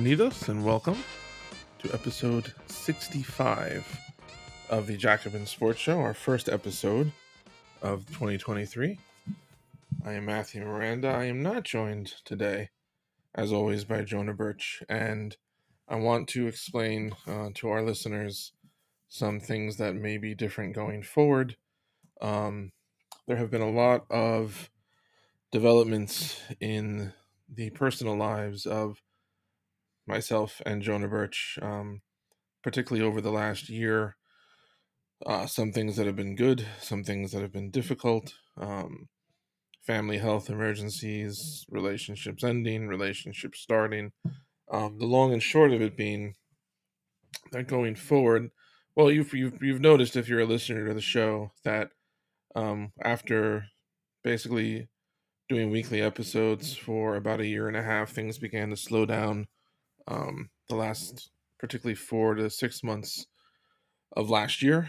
Bienvenidos and welcome to episode 65 of the Jacobin Sports Show, our first episode of 2023. I am Matthew Miranda. I am not joined today, as always, by Jonah Birch, and I want to explain to our listeners some things that may be different going forward. There have been a lot of developments in the personal lives of myself and Jonah Birch, particularly over the last year. Some things that have been good, some things that have been difficult, family health emergencies, relationships ending, relationships starting. The long and short of it being that going forward, well, you've noticed if you're a listener to the show that after basically doing weekly episodes for about a year and a half, things began to slow down. The last, particularly 4 to 6 months of last year.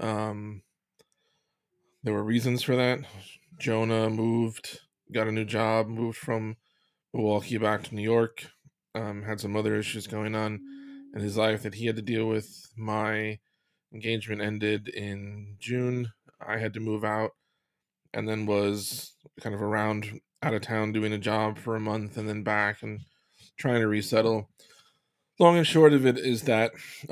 There were reasons for that. Jonah moved, got a new job, moved from Milwaukee back to New York, had some other issues going on in his life that he had to deal with. My engagement ended in June. I had to move out and then was kind of around out of town doing a job for a month and then back and trying to resettle. Long and short of it is that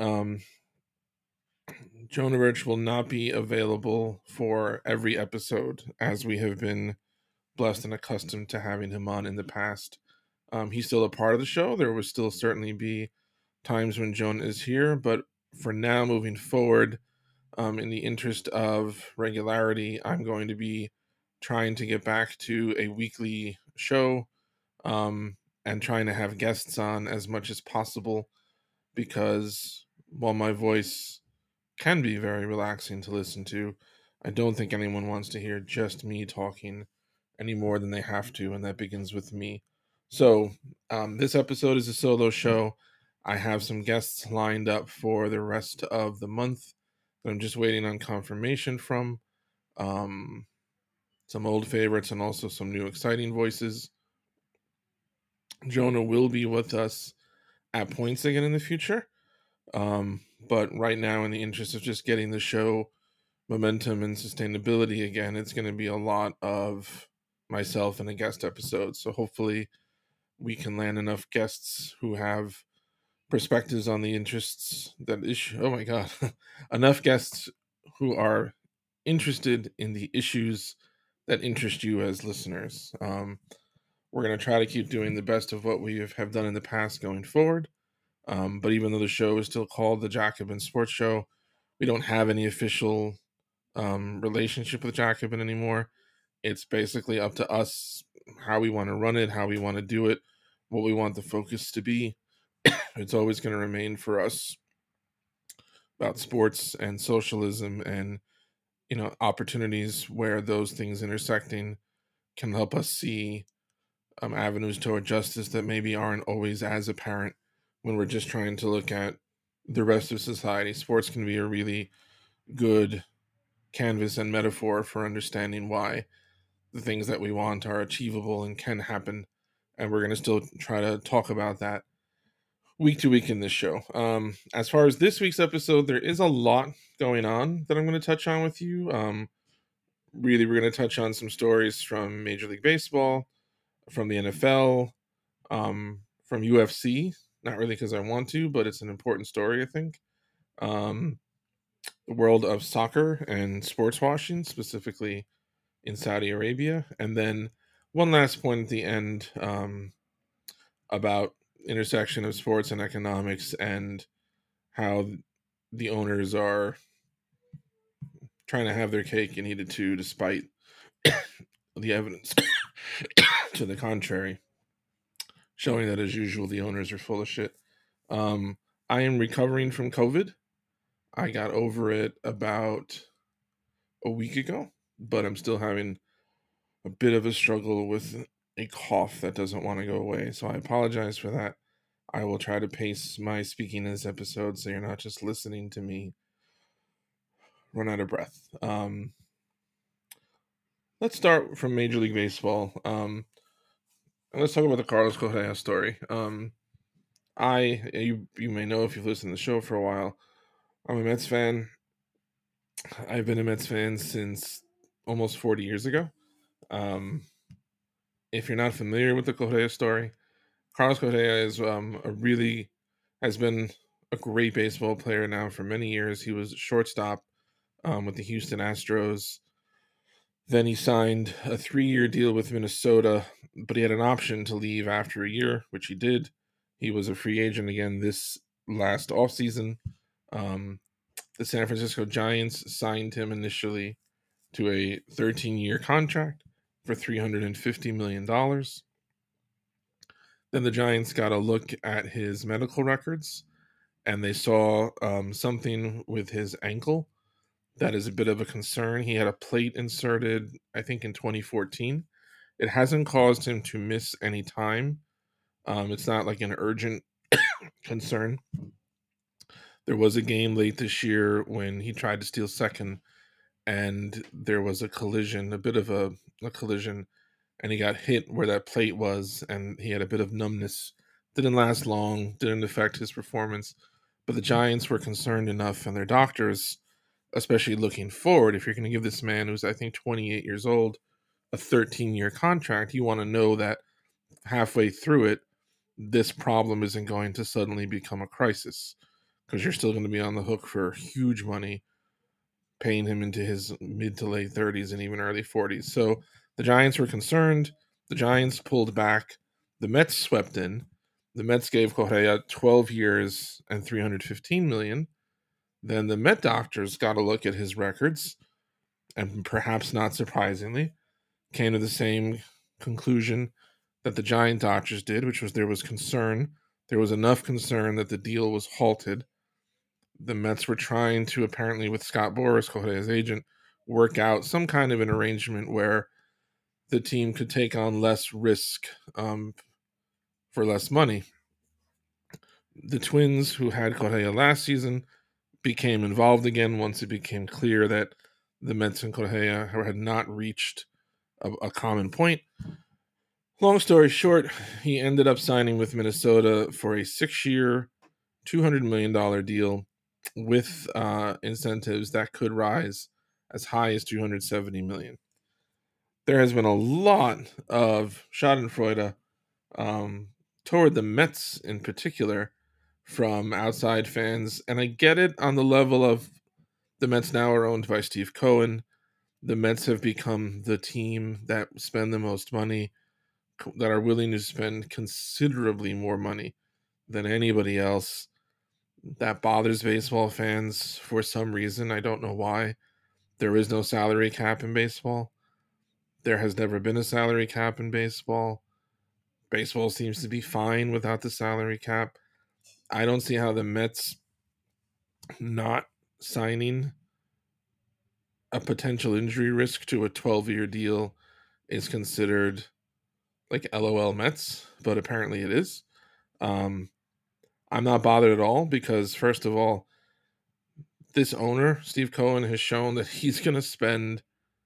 Jonah Birch will not be available for every episode as we have been blessed and accustomed to having him on in the past. He's still a part of the show. There will still certainly be times when Jonah is here, but for now, moving forward, in the interest of regularity, I'm going to be trying to get back to a weekly show and trying to have guests on as much as possible because while my voice can be very relaxing to listen to, I don't think anyone wants to hear just me talking any more than they have to, and that begins with me. So this episode is a solo show. I have some guests lined up for the rest of the month that I'm just waiting on confirmation from. Some old favorites and also some new exciting voices. Jonah will be with us at points again in the future. But right now, in the interest of just getting the show momentum and sustainability again, it's going to be a lot of myself and a guest episode. So hopefully we can land enough guests who have perspectives on the interests that issue. Oh my God. Enough guests who are interested in the issues that interest you as listeners. We're going to try to keep doing the best of what we have done in the past going forward. But even though the show is still called the Jacobin Sports Show, we don't have any official relationship with Jacobin anymore. It's basically up to us how we want to run it, how we want to do it, what we want the focus to be. It's always going to remain for us about sports and socialism and opportunities where those things intersecting can help us see avenues toward justice that maybe aren't always as apparent when we're just trying to look at the rest of society. Sports can be a really good canvas and metaphor for understanding why the things that we want are achievable and can happen. And we're going to still try to talk about that week to week in this show. As far as this week's episode, there is a lot going on that I'm going to touch on with you. Really, we're going to touch on some stories from Major League Baseball, from the NFL, from UFC. Not really because I want to, but it's an important story, I think. The world of soccer and sports washing, specifically in Saudi Arabia. And then one last point at the end about intersection of sports and economics and how the owners are trying to have their cake and eat it too, despite the evidence to the contrary, showing that as usual, the owners are full of shit. I am recovering from COVID. I got over it about a week ago, but I'm still having a bit of a struggle with a cough that doesn't want to go away. So I apologize for that. I will try to pace my speaking in this episode so you're not just listening to me run out of breath. Let's start from Major League Baseball. Let's talk about the Carlos Correa story. You may know if you've listened to the show for a while, I'm a Mets fan. I've been a Mets fan since almost 40 years ago. Um, if you're not familiar with the Correa story, Carlos Correa has been a great baseball player now for many years. He was shortstop with the Houston Astros. Then he signed a 3-year deal with Minnesota, but he had an option to leave after a year, which he did. He was a free agent again this last offseason. The San Francisco Giants signed him initially to a 13-year contract for $350 million. Then the Giants got a look at his medical records, and they saw something with his ankle that is a bit of a concern. He had a plate inserted, I think, in 2014. It hasn't caused him to miss any time. It's not like an urgent concern. There was a game late this year when he tried to steal second, and there was a collision, a bit of a collision, and he got hit where that plate was, and he had a bit of numbness. Didn't last long, didn't affect his performance, but the Giants were concerned enough, and their doctors, especially looking forward, if you're going to give this man who's, I think, 28 years old, a 13-year contract, you want to know that halfway through it, this problem isn't going to suddenly become a crisis, because you're still going to be on the hook for huge money paying him into his mid to late 30s and even early 40s. So the Giants were concerned. The Giants pulled back. The Mets swept in. The Mets gave Correa 12 years and $315 million. Then the Met doctors got a look at his records, and perhaps not surprisingly, came to the same conclusion that the Giant doctors did, which was there was concern. There was enough concern that the deal was halted. The Mets were trying to, apparently with Scott Boras, Correa's agent, work out some kind of an arrangement where the team could take on less risk for less money. The Twins, who had Correa last season, became involved again once it became clear that the Mets and Correa had not reached a common point. Long story short, he ended up signing with Minnesota for a 6-year, $200 million deal with incentives that could rise as high as $270 million. There has been a lot of schadenfreude toward the Mets in particular from outside fans, and I get it on the level of the Mets now are owned by Steve Cohen. The Mets have become the team that spend the most money, that are willing to spend considerably more money than anybody else. That bothers baseball fans for some reason. I don't know why. There is no salary cap in baseball. There has never been a salary cap in baseball. Baseball seems to be fine without the salary cap. I don't see how the Mets not signing a potential injury risk to a 12-year deal is considered like LOL Mets, but apparently it is. I'm not bothered at all because, first of all, this owner, Steve Cohen, has shown that he's going to spend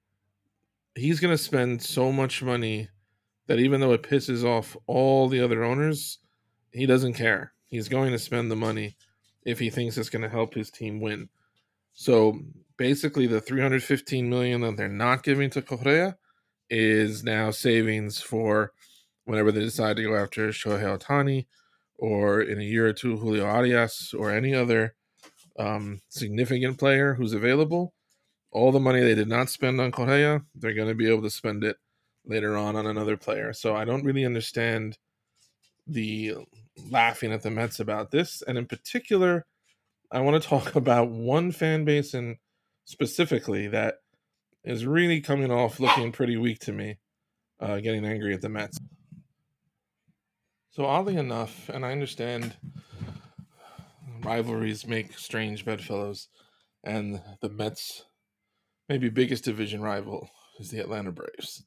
so much money that even though it pisses off all the other owners, he doesn't care. He's going to spend the money if he thinks it's going to help his team win. So basically, the $315 million that they're not giving to Correa is now savings for whenever they decide to go after Shohei Ohtani, or in a year or two, Julio Arias, or any other significant player who's available. All the money they did not spend on Correa, they're going to be able to spend it later on another player. So I don't really understand the laughing at the Mets about this. And in particular, I want to talk about one fan base and specifically that is really coming off looking pretty weak to me, getting angry at the Mets. So oddly enough, and I understand rivalries make strange bedfellows, and the Mets' maybe biggest division rival is the Atlanta Braves.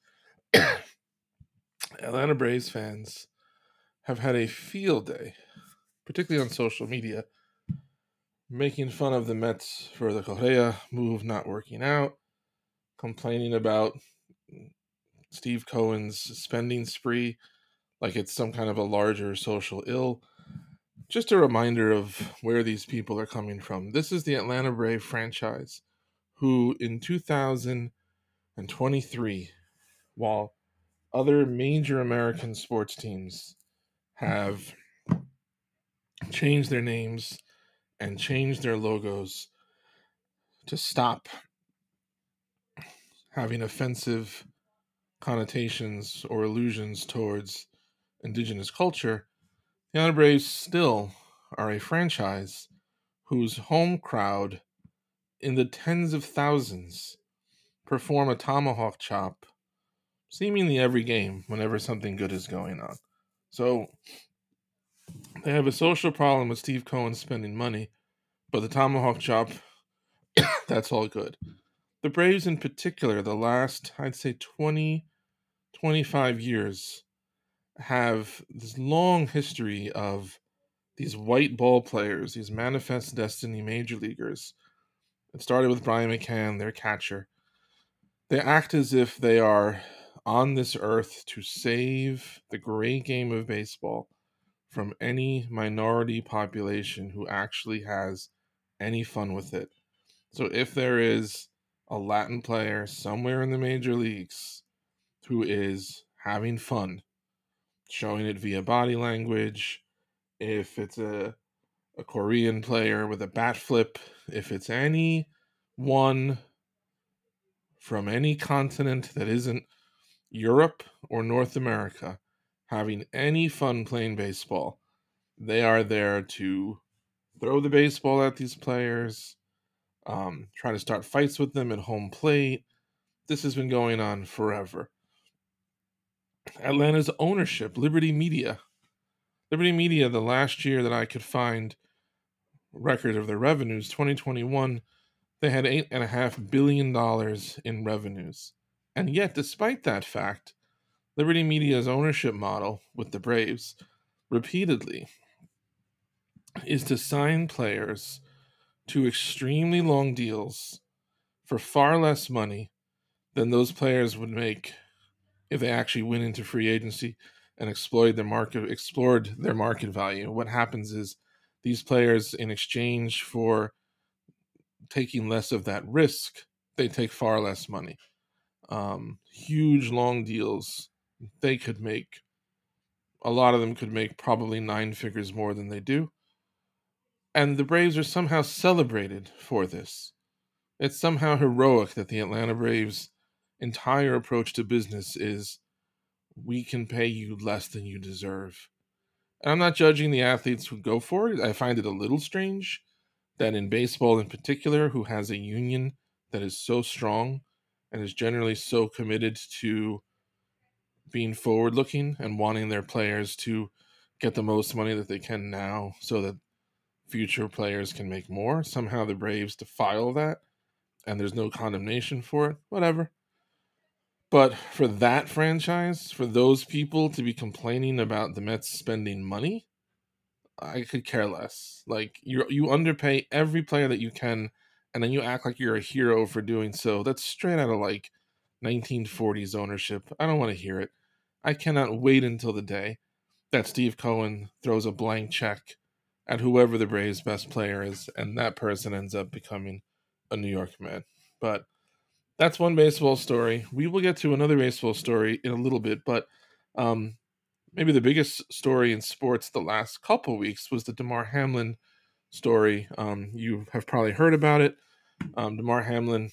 Atlanta Braves fans have had a field day, particularly on social media, making fun of the Mets for the Correa move not working out, complaining about Steve Cohen's spending spree like it's some kind of a larger social ill. Just a reminder of where these people are coming from. This is the Atlanta Brave franchise, who in 2023, while other major American sports teams have changed their names and changed their logos to stop having offensive connotations or allusions towards indigenous culture, the Atlanta Braves still are a franchise whose home crowd in the tens of thousands perform a tomahawk chop seemingly every game whenever something good is going on. So they have a social problem with Steve Cohen spending money, but the tomahawk chop, that's all good. The Braves in particular, the last, I'd say 20, 25 years, have this long history of these white ball players, these manifest destiny major leaguers. It started with Brian McCann, their catcher. They act as if they are on this earth to save the great game of baseball from any minority population who actually has any fun with it. So if there is a Latin player somewhere in the major leagues who is having fun, showing it via body language, if it's a Korean player with a bat flip, if it's anyone from any continent that isn't Europe or North America having any fun playing baseball, they are there to throw the baseball at these players, try to start fights with them at home plate. This has been going on forever. Atlanta's ownership, Liberty Media. Liberty Media, the last year that I could find record of their revenues, 2021, they had $8.5 billion in revenues. And yet, despite that fact, Liberty Media's ownership model with the Braves repeatedly is to sign players to extremely long deals for far less money than those players would make if they actually went into free agency and explored their market value. What happens is these players, in exchange for taking less of that risk, they take far less money. Huge long deals. They could make, a lot of them could make probably 9 figures more than they do. And the Braves are somehow celebrated for this. It's somehow heroic that the Atlanta Braves' entire approach to business is, we can pay you less than you deserve. And I'm not judging the athletes who go for it. I find it a little strange that in baseball in particular, who has a union that is so strong and is generally so committed to being forward looking and wanting their players to get the most money that they can now so that future players can make more. Somehow the Braves defile that and there's no condemnation for it. Whatever. But for that franchise, for those people to be complaining about the Mets spending money, I could care less. Like you underpay every player that you can, and then you act like you're a hero for doing so. That's straight out of like 1940s ownership. I don't want to hear it. I cannot wait until the day that Steve Cohen throws a blank check at whoever the Braves' best player is, and that person ends up becoming a New York man. But that's one baseball story. We will get to another baseball story in a little bit, but um, maybe the biggest story in sports the last couple weeks was the Damar Hamlin story. You have probably heard about it. Damar Hamlin.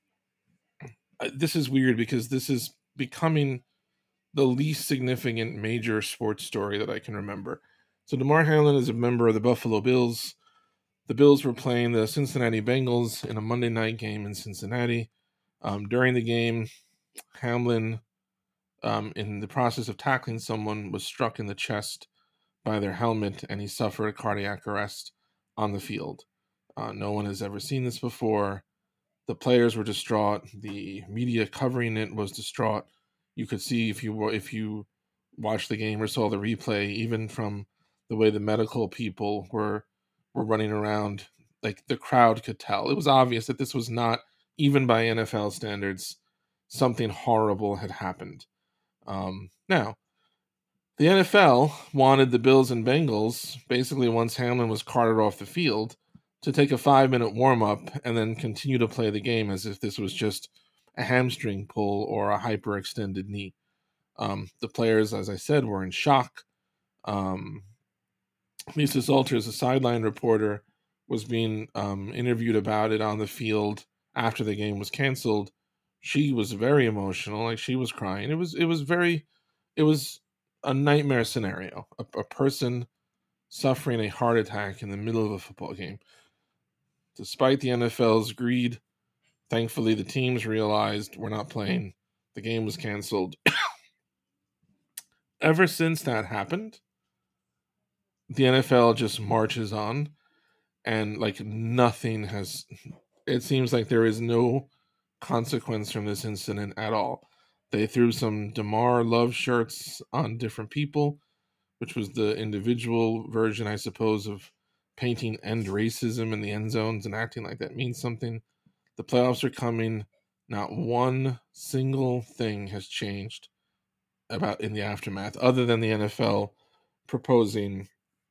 This is weird because this is becoming the least significant major sports story that I can remember. So Damar Hamlin is a member of the Buffalo Bills. The Bills were playing the Cincinnati Bengals in a Monday night game in Cincinnati. During the game, Hamlin, in the process of tackling someone, was struck in the chest by their helmet and he suffered a cardiac arrest on the field. No one has ever seen this before. The players were distraught. The media covering it was distraught. You could see if you watched the game or saw the replay, even from the way the medical people were running around, like the crowd could tell. It was obvious that this was not, even by NFL standards, something horrible had happened. Now, The NFL wanted the Bills and Bengals, basically once Hamlin was carted off the field, to take a 5-minute warm up and then continue to play the game as if this was just a hamstring pull or a hyperextended knee. The players, as I said, were in shock. Lisa Salters, a sideline reporter, was being interviewed about it on the field after the game was canceled. She was very emotional, like she was crying. It was a nightmare scenario. A person suffering a heart attack in the middle of a football game. Despite the NFL's greed, thankfully the teams realized we're not playing. The game was canceled. Ever since that happened, the NFL just marches on, and like nothing has, it seems like there is no consequence from this incident at all. They threw some DeMar Love shirts on different people, which was the individual version, I suppose, of painting end racism in the end zones and acting like that means something. The playoffs are coming. Not one single thing has changed about in the aftermath, other than the NFL proposing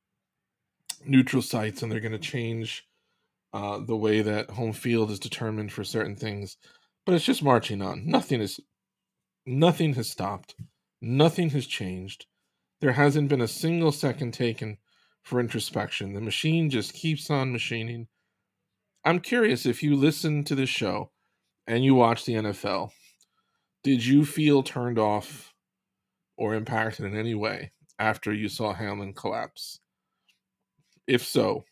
neutral sites, and they're going to change the way that home field is determined for certain things. But it's just marching on. Nothing has stopped. Nothing has changed. There hasn't been a single second taken for introspection. The machine just keeps on machining. I'm curious, if you listen to this show and you watch the NFL, did you feel turned off or impacted in any way after you saw Hamlin collapse? If so,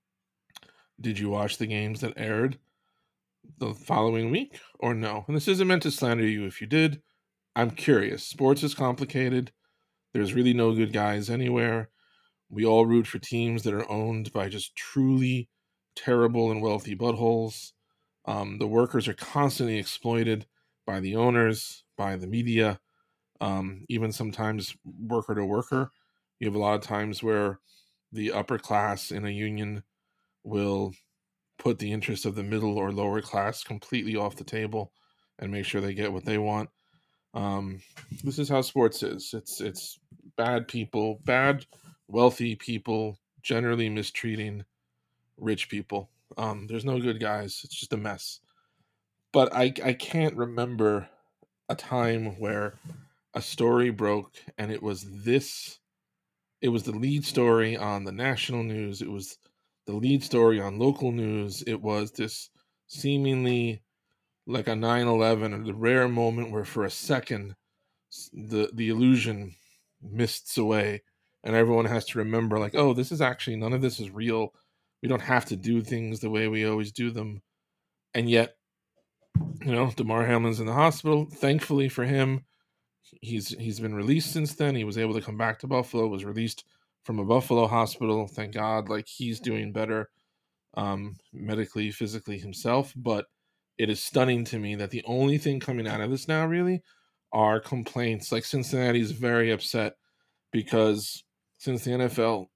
did you watch the games that aired the following week or no? And this isn't meant to slander you if you did. I'm curious. Sports is complicated. There's really no good guys anywhere. We all root for teams that are owned by just truly terrible and wealthy buttholes. The workers are constantly exploited by the owners, by the media, even sometimes worker to worker. You have a lot of times where the upper class in a union will put the interests of the middle or lower class completely off the table and make sure they get what they want. This is how sports is. It's bad people, bad wealthy people generally mistreating rich people. There's no good guys. It's just a mess. But I can't remember a time where a story broke and it was this. It was the lead story on the national news. It was the lead story on local news. It was this seemingly like a 9/11, or the rare moment where for a second the illusion mists away and everyone has to remember, like, oh, this is actually, none of this is real. We don't have to do things the way we always do them. And yet, Damar Hamlin's in the hospital. Thankfully for him, he's been released since then. He was able to come back to Buffalo, was released from a Buffalo hospital, thank God. Like, he's doing better, medically, physically himself. But it is stunning to me that the only thing coming out of this now really are complaints. Like, Cincinnati's very upset because since the NFL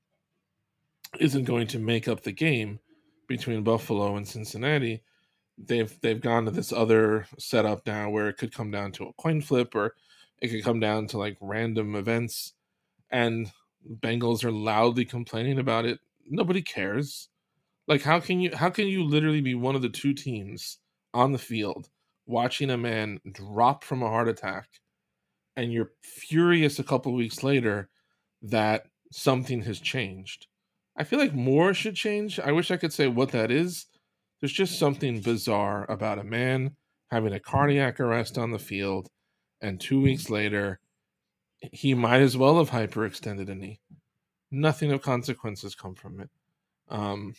isn't going to make up the game between Buffalo and Cincinnati, they've gone to this other setup now where it could come down to a coin flip, or it could come down to like random events, and Bengals are loudly complaining about it. Nobody cares. Like, how can you literally be one of the two teams on the field watching a man drop from a heart attack, and you're furious a couple weeks later that something has changed? I feel like more should change. I wish I could say what that is. There's just something bizarre about a man having a cardiac arrest on the field, and 2 weeks later, he might as well have hyperextended a knee. Nothing of consequences come from it. Um,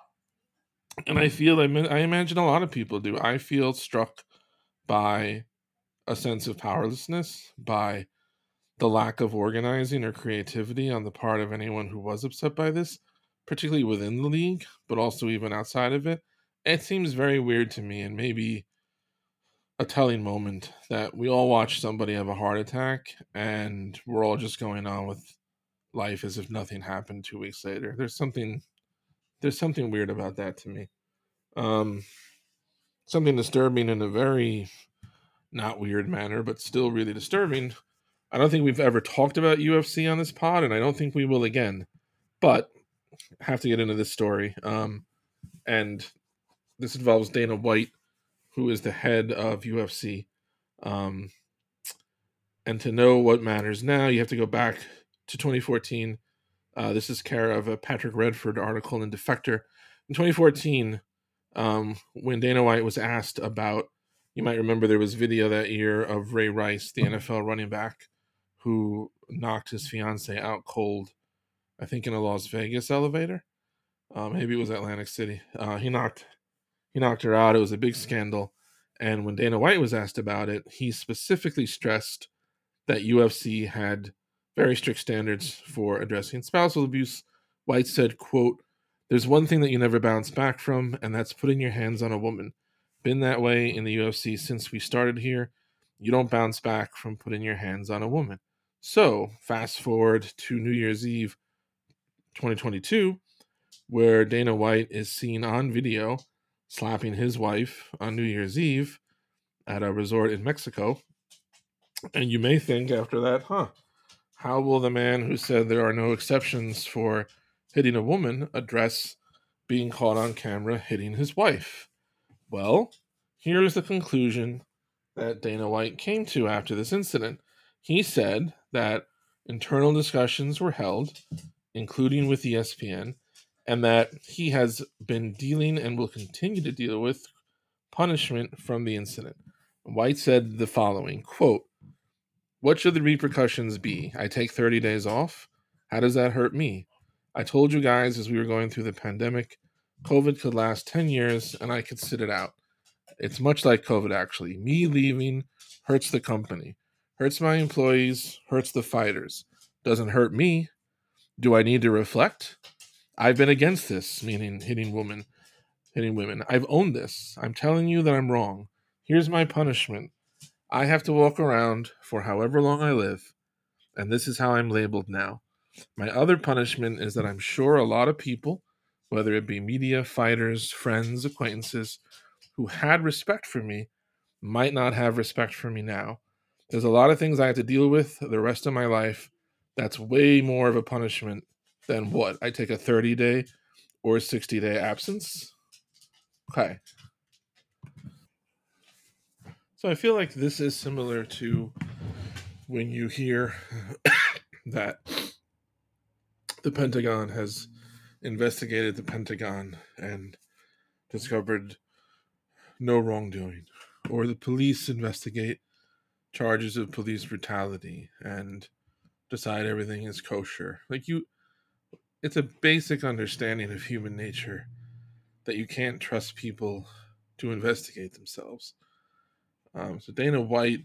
and I imagine a lot of people do. I feel struck by a sense of powerlessness, by the lack of organizing or creativity on the part of anyone who was upset by this, particularly within the league, but also even outside of it. It seems very weird to me, and maybe a telling moment, that we all watch somebody have a heart attack and we're all just going on with life as if nothing happened 2 weeks later. There's something weird about that to me. Um, Something disturbing in a very not weird manner, but still really disturbing, I don't think we've ever talked about UFC on this pod, and I don't think we will again. But I have to get into this story. And this involves Dana White, who is the head of UFC. And to know what matters now, you have to go back to 2014. This is care of a Patrick Redford article in Defector. In 2014, when Dana White was asked about, you might remember there was video that year of Ray Rice, the NFL running back, who knocked his fiance out cold, I think in a Las Vegas elevator. Maybe it was Atlantic City. He knocked her out. It was a big scandal. And when Dana White was asked about it, he specifically stressed that UFC had very strict standards for addressing spousal abuse. White said, quote, "There's one thing that you never bounce back from, and that's putting your hands on a woman. Been that way in the UFC since we started here. You don't bounce back from putting your hands on a woman." So, fast forward to New Year's Eve 2022, where Dana White is seen on video slapping his wife on New Year's Eve at a resort in Mexico. And you may think after that, how will the man who said there are no exceptions for hitting a woman address being caught on camera hitting his wife? Well, here's the conclusion that Dana White came to after this incident. He said that internal discussions were held, including with ESPN, and that he has been dealing and will continue to deal with punishment from the incident. White said the following, quote, "What should the repercussions be? I take 30 days off? How does that hurt me? I told you guys as we were going through the pandemic, COVID could last 10 years and I could sit it out. It's much like COVID, actually. Me leaving hurts the company, hurts my employees, hurts the fighters. Doesn't hurt me. Do I need to reflect? I've been against this," meaning hitting women. "I've owned this. I'm telling you that I'm wrong. Here's my punishment. I have to walk around for however long I live, and this is how I'm labeled now. My other punishment is that I'm sure a lot of people, whether it be media, fighters, friends, acquaintances, who had respect for me, might not have respect for me now. There's a lot of things I have to deal with the rest of my life. That's way more of a punishment than what? I take a 30-day or 60-day absence?" Okay. So I feel like this is similar to when you hear that the Pentagon has investigated the Pentagon and discovered no wrongdoing, or the police investigate charges of police brutality and decide everything is kosher. It's a basic understanding of human nature that you can't trust people to investigate themselves. So Dana White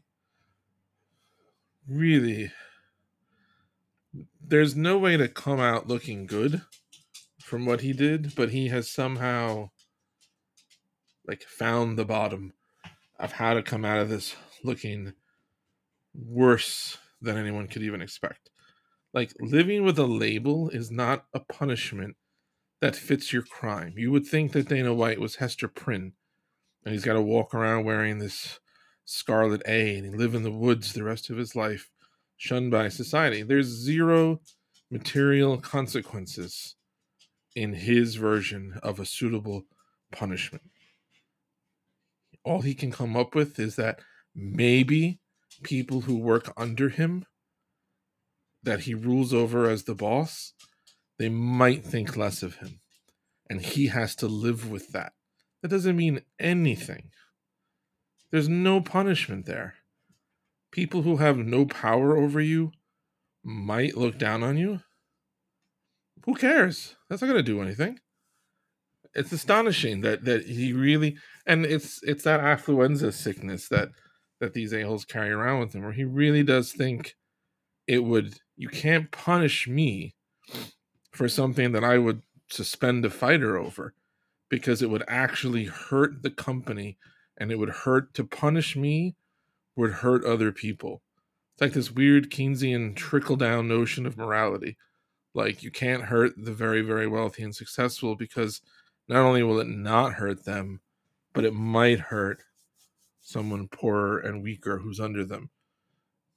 really, there's no way to come out looking good from what he did, but he has somehow found the bottom of how to come out of this looking worse than anyone could even expect. Living with a label is not a punishment that fits your crime. You would think that Dana White was Hester Prynne, and he's got to walk around wearing this scarlet A, and he live in the woods the rest of his life, shunned by society. There's zero material consequences in his version of a suitable punishment. All he can come up with is that maybe people who work under him, that he rules over as the boss, they might think less of him. And he has to live with that. That doesn't mean anything. There's no punishment there. People who have no power over you might look down on you. Who cares? That's not going to do anything. It's astonishing that he really, and it's that affluenza sickness that these a-holes carry around with him, where he really does think you can't punish me for something that I would suspend a fighter over, because it would actually hurt the company, and it would hurt. To punish me would hurt other people. It's like this weird Keynesian trickle-down notion of morality. You can't hurt the very, very wealthy and successful, because not only will it not hurt them, but it might hurt someone poorer and weaker who's under them.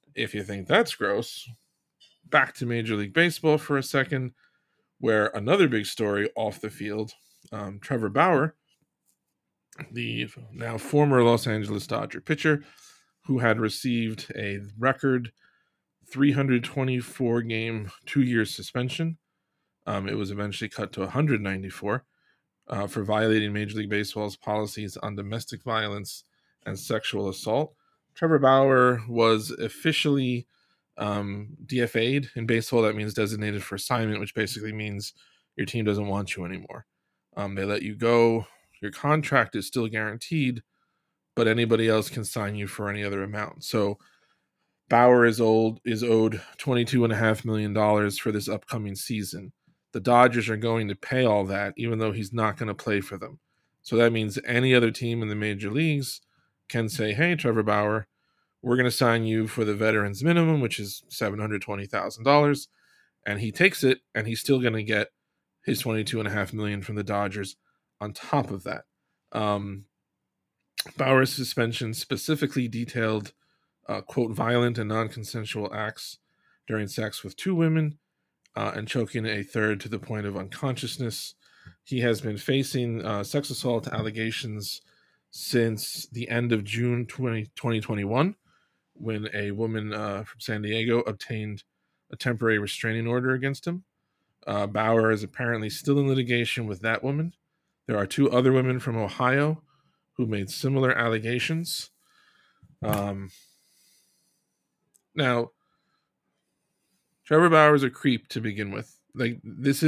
If you think that's gross, back to Major League Baseball for a second, where another big story off the field, Trevor Bauer, the now former Los Angeles Dodger pitcher, who had received a record 324 game, 2 year suspension. It was eventually cut to 194 for violating Major League Baseball's policies on domestic violence and sexual assault. Trevor Bauer was officially DFA'd. In baseball, that means designated for assignment, which basically means your team doesn't want you anymore. They let you go. Your contract is still guaranteed, but anybody else can sign you for any other amount. So Bauer is owed $22.5 million for this upcoming season. The Dodgers are going to pay all that, even though he's not going to play for them. So that means any other team in the major leagues can say, hey, Trevor Bauer, we're going to sign you for the veterans minimum, which is $720,000. And he takes it, and he's still going to get his $22.5 million from the Dodgers on top of that. Bauer's suspension specifically detailed quote, violent and non-consensual acts during sex with 2 women and choking a third to the point of unconsciousness. He has been facing sex assault allegations since the end of June 2021, when a woman from San Diego obtained a temporary restraining order against him. Bauer is apparently still in litigation with that woman. There are 2 other women from Ohio who made similar allegations. Now, Trevor Bauer is a creep to begin with. Like, this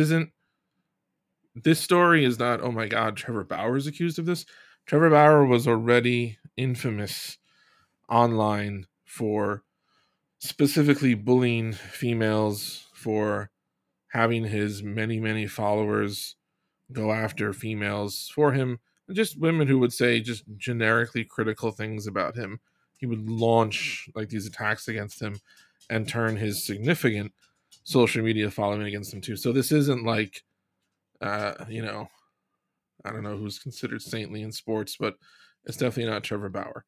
story is not, oh my God, Trevor Bauer is accused of this. Trevor Bauer was already infamous online for specifically bullying females, for having his many, many followers go after females for him, and just women who would say just generically critical things about him. He would launch like these attacks against him and turn his significant social media following against him too. So this isn't like, I don't know who's considered saintly in sports, but it's definitely not Trevor Bauer.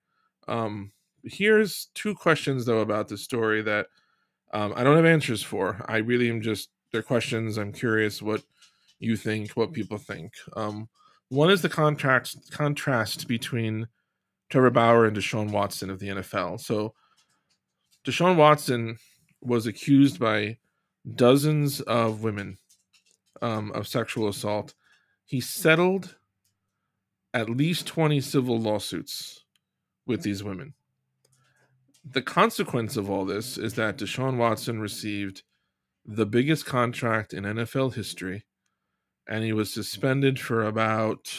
Here's 2 questions though about the story that I don't have answers for. I really am just, they're questions. I'm curious what you think, what people think. One is the contrast between Trevor Bauer and Deshaun Watson of the NFL. So Deshaun Watson was accused by dozens of women of sexual assault. He settled at least 20 civil lawsuits with these women. The consequence of all this is that Deshaun Watson received the biggest contract in NFL history, and he was suspended for about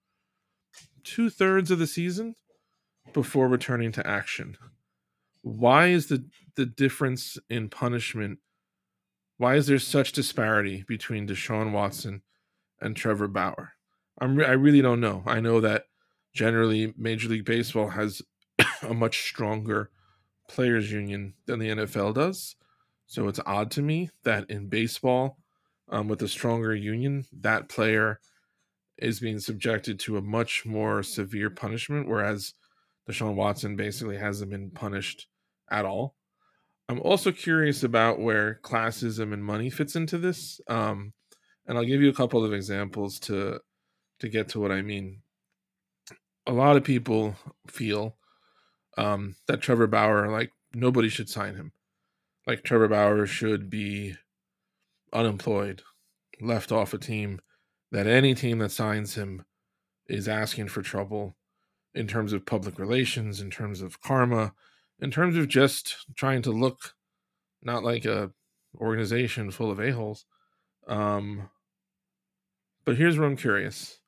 2/3 of the season before returning to action. Why is the difference in punishment? Why is there such disparity between Deshaun Watson and Trevor Bauer? I really don't know. I know that generally Major League Baseball has a much stronger players union than the NFL does. So it's odd to me that in baseball, with a stronger union, that player is being subjected to a much more severe punishment, whereas Deshaun Watson basically hasn't been punished at all. I'm also curious about where classism and money fits into this. And I'll give you a couple of examples to get to what I mean. A lot of people feel that Trevor Bauer, like, nobody should sign him. Like, Trevor Bauer should be unemployed, left off a team, that any team that signs him is asking for trouble in terms of public relations, in terms of karma, in terms of just trying to look not like a organization full of a-holes. But here's where I'm curious.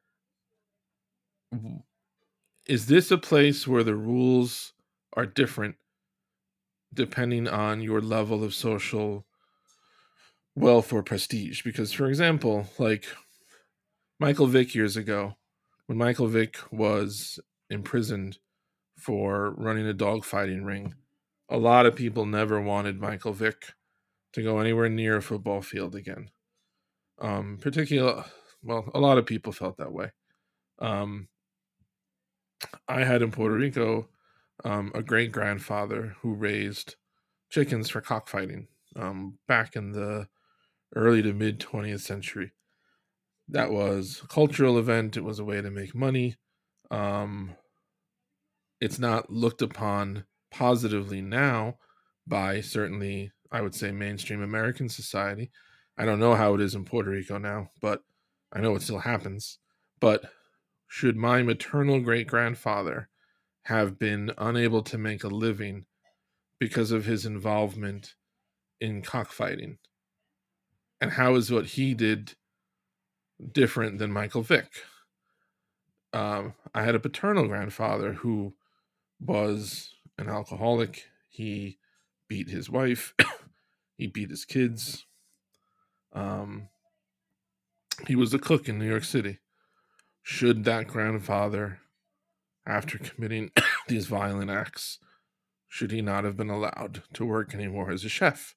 Is this a place where the rules are different depending on your level of social wealth or prestige? Because, for example, like Michael Vick years ago, when Michael Vick was imprisoned for running a dogfighting ring, a lot of people never wanted Michael Vick to go anywhere near a football field again. A lot of people felt that way. I had in Puerto Rico a great grandfather who raised chickens for cockfighting back in the early to mid 20th century. That was a cultural event. It was a way to make money. Um, it's not looked upon positively now by, certainly, I would say, mainstream American society. I don't know how it is in Puerto Rico now, but I know it still happens. But should my maternal great grandfather have been unable to make a living because of his involvement in cockfighting? And how is what he did different than Michael Vick? I had a paternal grandfather who was an alcoholic. He beat his wife, he beat his kids. Um, he was a cook in New York City. Should that grandfather, after committing these violent acts, should he not have been allowed to work anymore as a chef?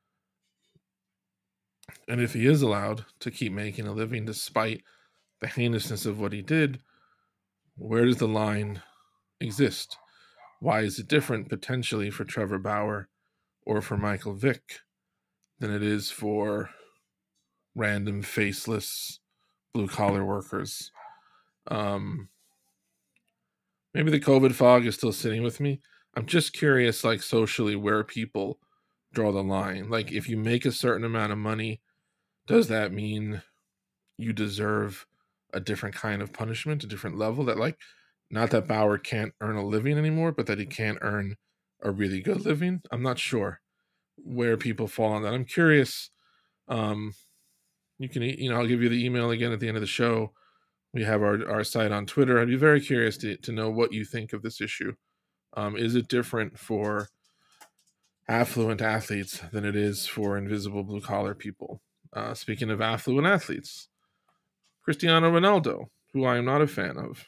And if he is allowed to keep making a living despite the heinousness of what he did, where does the line exist? Why is it different potentially for Trevor Bauer or for Michael Vick than it is for random faceless blue collar workers? Maybe the COVID fog is still sitting with me. I'm just curious, like socially, where people draw the line. Like, if you make a certain amount of money, does that mean you deserve a different kind of punishment, a different level? That, like, not that Bauer can't earn a living anymore, but that he can't earn a really good living. I'm not sure where people fall on that. I'm curious. You can, I'll give you the email again at the end of the show. We have our site on Twitter. I'd be very curious to know what you think of this issue. Is it different for affluent athletes than it is for invisible blue collar people? Speaking of affluent athletes, Cristiano Ronaldo, who I am not a fan of,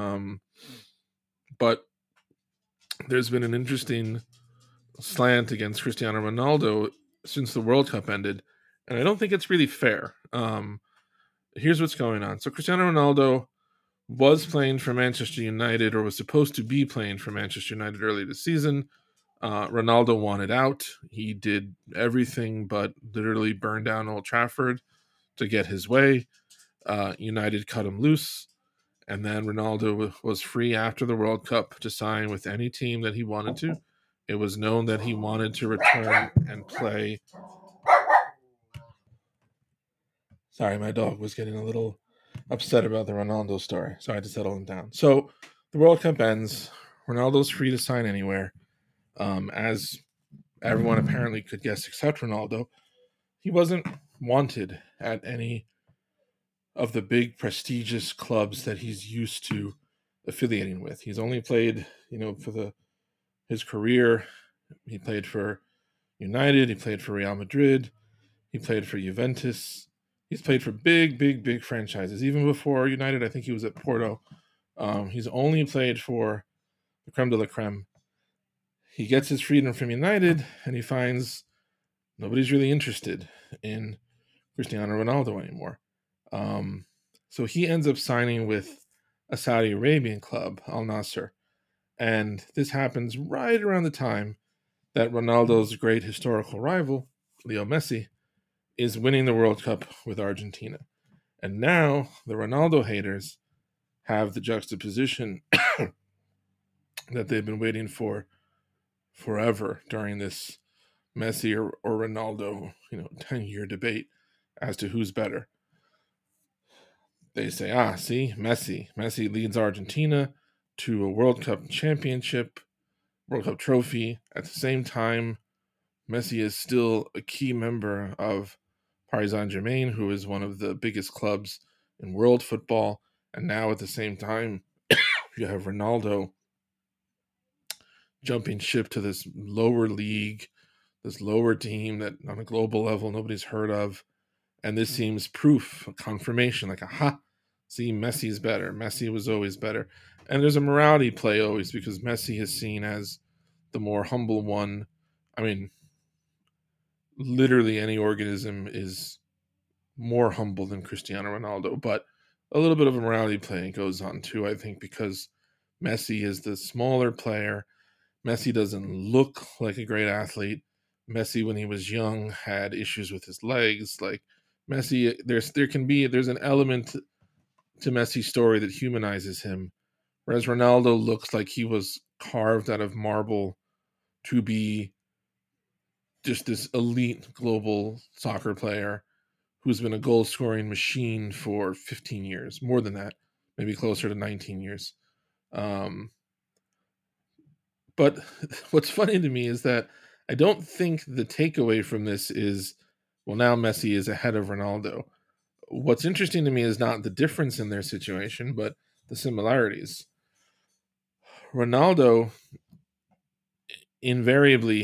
but there's been an interesting slant against Cristiano Ronaldo since the World Cup ended, and I don't think it's really fair. Here's what's going on. So Cristiano Ronaldo was playing for Manchester United, or was supposed to be playing for Manchester United early this season. Ronaldo wanted out. He did everything but literally burn down Old Trafford to get his way. United cut him loose, and then Ronaldo was free after the World Cup to sign with any team that he wanted to. It was known that he wanted to return and play. Sorry, my dog was getting a little upset about the Ronaldo story, so I had to settle him down. So the World Cup ends. Ronaldo's free to sign anywhere. As everyone apparently could guess except Ronaldo, he wasn't wanted at any of the big prestigious clubs that he's used to affiliating with. He's only played, for his career, he played for United, he played for Real Madrid, he played for Juventus. He's played for big franchises. Even before United, I think he was at Porto. He's only played for the creme de la creme. He gets his freedom from United, and he finds nobody's really interested in Cristiano Ronaldo anymore. So he ends up signing with a Saudi Arabian club, Al Nassr. And this happens right around the time that Ronaldo's great historical rival, Leo Messi, is winning the World Cup with Argentina. And now the Ronaldo haters have the juxtaposition that they've been waiting for forever during this Messi or Ronaldo, 10-year debate as to who's better. They say, see, Messi leads Argentina to a World Cup championship, World Cup trophy. At the same time, Messi is still a key member of Paris Saint-Germain, who is one of the biggest clubs in world football. And now at the same time, you have Ronaldo jumping ship to this lower league, this lower team that on a global level nobody's heard of. And this seems proof, a confirmation, like, see, Messi's better. Messi was always better. And there's a morality play always because Messi is seen as the more humble one. I mean, literally any organism is more humble than Cristiano Ronaldo, but a little bit of a morality play goes on too, I think, because Messi is the smaller player. Messi doesn't look like a great athlete. Messi, when he was young, had issues with his legs. Like Messi, there's an element to Messi's story that humanizes him, whereas Ronaldo looks like he was carved out of marble to be just this elite global soccer player who's been a goal scoring machine for 15 years, more than that, maybe closer to 19 years. Um, but what's funny to me is that I don't think the takeaway from this is, well, now Messi is ahead of Ronaldo. What's interesting to me is not the difference in their situation, but the similarities. Ronaldo, invariably,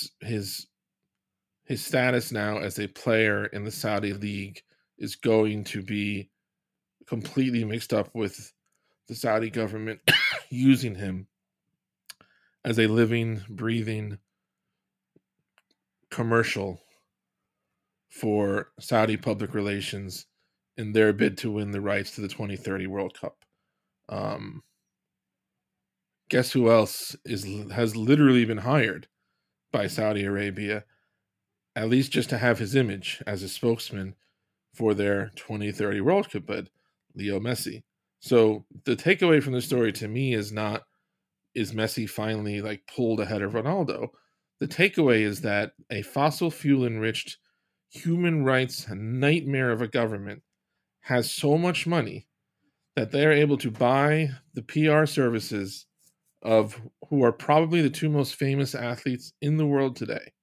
his status now as a player in the Saudi league is going to be completely mixed up with the Saudi government using him as a living, breathing commercial for Saudi public relations in their bid to win the rights to the 2030 World Cup. Um, Guess who else has literally been hired by Saudi Arabia, at least just to have his image as a spokesman for their 2030 World Cup bid? Leo Messi. So the takeaway from the story to me is not, is Messi finally like pulled ahead of Ronaldo? The takeaway is that a fossil fuel enriched human rights nightmare of a government has so much money that they're able to buy the PR services of who are probably the two most famous athletes in the world today.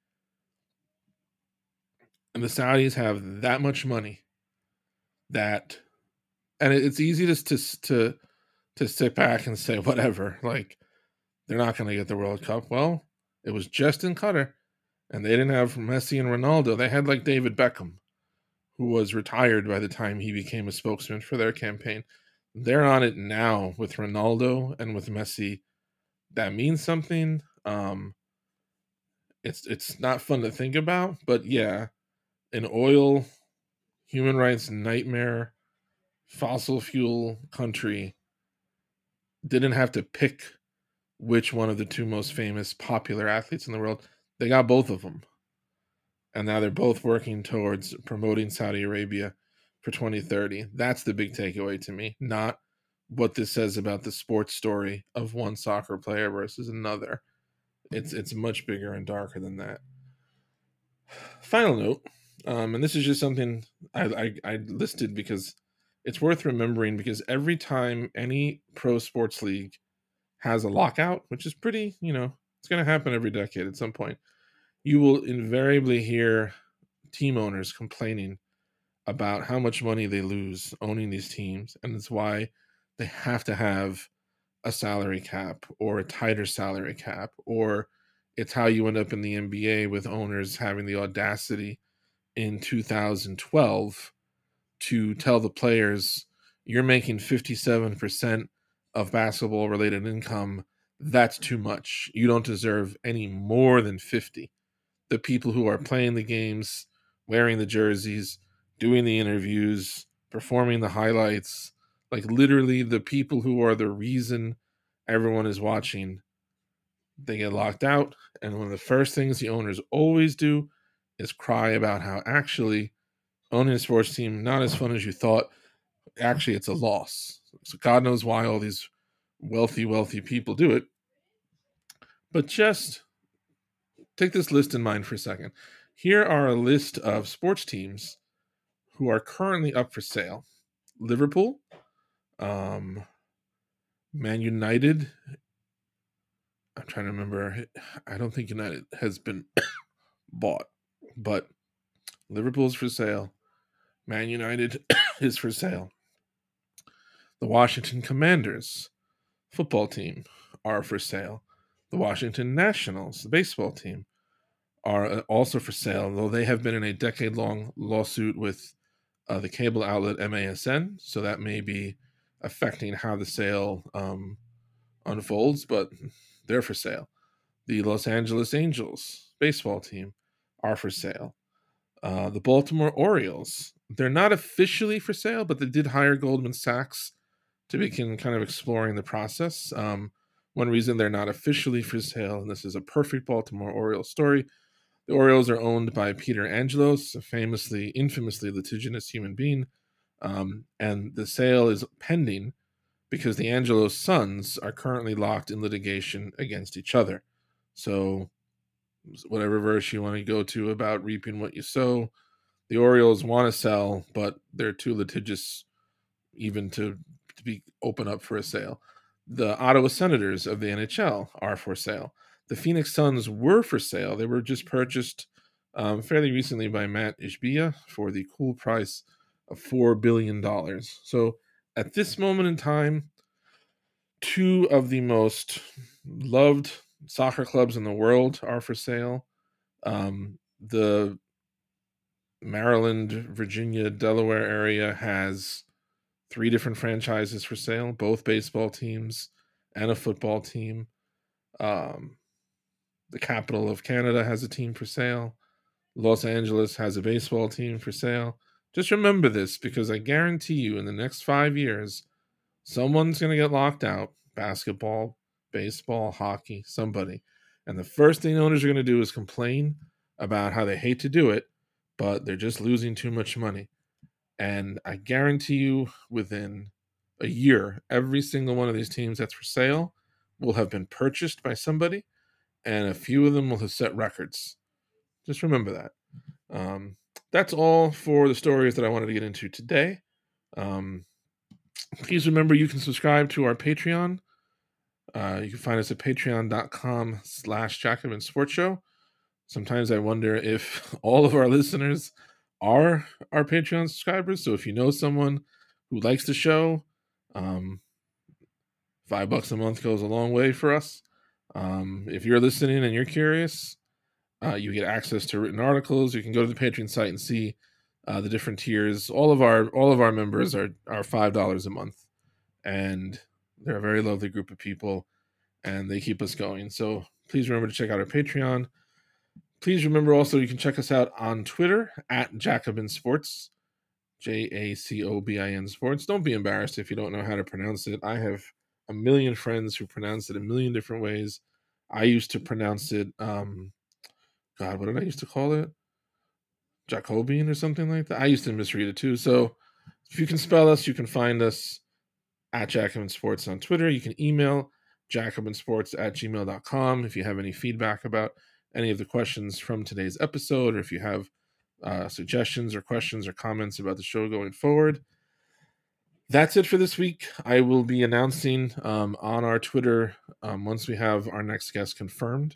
And the Saudis have that much money that, and it's easy to sit back and say whatever, like they're not going to get the World Cup. Well, it was just in Qatar, and they didn't have Messi and Ronaldo. They had like David Beckham, who was retired by the time he became a spokesman for their campaign. They're on it now with Ronaldo and with Messi. That means something. It's not fun to think about, but yeah, an oil, human rights nightmare, fossil fuel country didn't have to pick which one of the two most famous popular athletes in the world. They got both of them. And now they're both working towards promoting Saudi Arabia for 2030. That's the big takeaway to me, not what this says about the sports story of one soccer player versus another. It's much bigger and darker than that. Final note, and this is just something I listed because it's worth remembering, because every time any pro sports league has a lockout, which is pretty, it's going to happen every decade at some point, you will invariably hear team owners complaining about how much money they lose owning these teams, and it's why they have to have a salary cap or a tighter salary cap, or it's how you end up in the NBA with owners having the audacity in 2012 to tell the players, you're making 57% of basketball related income. That's too much. You don't deserve any more than 50. The people who are playing the games, wearing the jerseys, doing the interviews, performing the highlights, like literally the people who are the reason everyone is watching, they get locked out. And one of the first things the owners always do is cry about how actually owning a sports team, not as fun as you thought. Actually, it's a loss. So God knows why all these wealthy people do it. But just take this list in mind for a second. Here are a list of sports teams who are currently up for sale: Liverpool, Man United. I'm trying to remember. I don't think United has been bought, but Liverpool's for sale. Man United is for sale. The Washington Commanders football team are for sale. The Washington Nationals, the baseball team, are also for sale, though they have been in a decade-long lawsuit with the cable outlet MASN, so that may be affecting how the sale unfolds, but they're for sale. The Los Angeles Angels baseball team are for sale. The Baltimore Orioles, they're not officially for sale, but they did hire Goldman Sachs to begin kind of exploring the process. One reason they're not officially for sale, and this is a perfect Baltimore Orioles story, The Orioles are owned by Peter Angelos, a infamously litigious human being, and the sale is pending because the Angelos sons are currently locked in litigation against each other. So whatever verse you want to go to about reaping what you sow, the Orioles want to sell, but they're too litigious even to be open up for a sale. The Ottawa Senators of the NHL are for sale. The Phoenix Suns were for sale. They were just purchased fairly recently by Matt Ishbia for the cool price of $4 billion. So at this moment in time, two of the most loved soccer clubs in the world are for sale. The Maryland, Virginia, Delaware area has 3 different franchises for sale, both baseball teams and a football team. The capital of Canada has a team for sale. Los Angeles has a baseball team for sale. Just remember this, because I guarantee you in the next 5 years, someone's going to get locked out. Basketball, baseball, hockey, somebody. And the first thing owners are going to do is complain about how they hate to do it, but they're just losing too much money. And I guarantee you within a year, every single one of these teams that's for sale will have been purchased by somebody, and a few of them will have set records. Just remember that. That's all for the stories that I wanted to get into today. Please remember you can subscribe to our Patreon. You can find us at patreon.com/Jacobin Sports Show. Sometimes I wonder if all of our listeners are our Patreon subscribers. So if you know someone who likes the show, $5 a month goes a long way for us. If you're listening and you're curious, you get access to written articles. You can go to the Patreon site and see the different tiers. All of our members are $5 a month, and they're a very lovely group of people, and they keep us going. So please remember to check out our Patreon. Please remember also you can check us out on Twitter at Jacobin Sports, Jacobin Sports. Don't be embarrassed if you don't know how to pronounce it. I have a million friends who pronounce it a million different ways. I used to pronounce it, God, what did I used to call it? Jacobian or something like that. I used to misread it too. So if you can spell us, you can find us at Jacobin Sports on Twitter. You can email jacobinsports@gmail.com if you have any feedback about any of the questions from today's episode, or if you have suggestions or questions or comments about the show going forward. That's it for this week. I will be announcing on our Twitter once we have our next guest confirmed.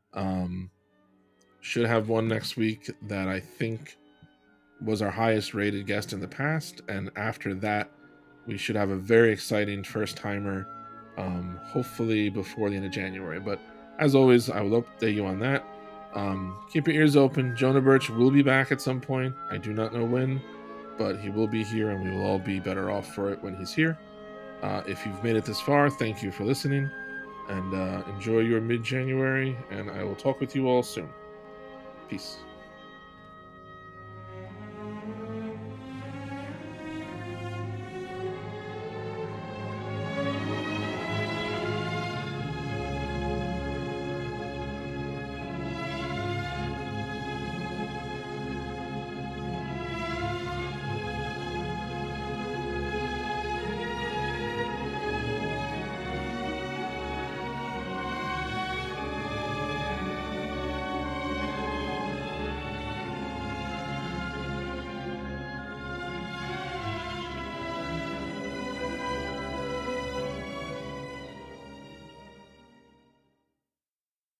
Should have one next week that I think was our highest rated guest in the past, and after that we should have a very exciting first timer, hopefully before the end of January. But as always, I will update you on that. Keep your ears open. Jonah Birch will be back at some point. I do not know when, but he will be here, and we will all be better off for it when he's here. If you've made it this far, thank you for listening, and enjoy your mid-January, and I will talk with you all soon. Peace.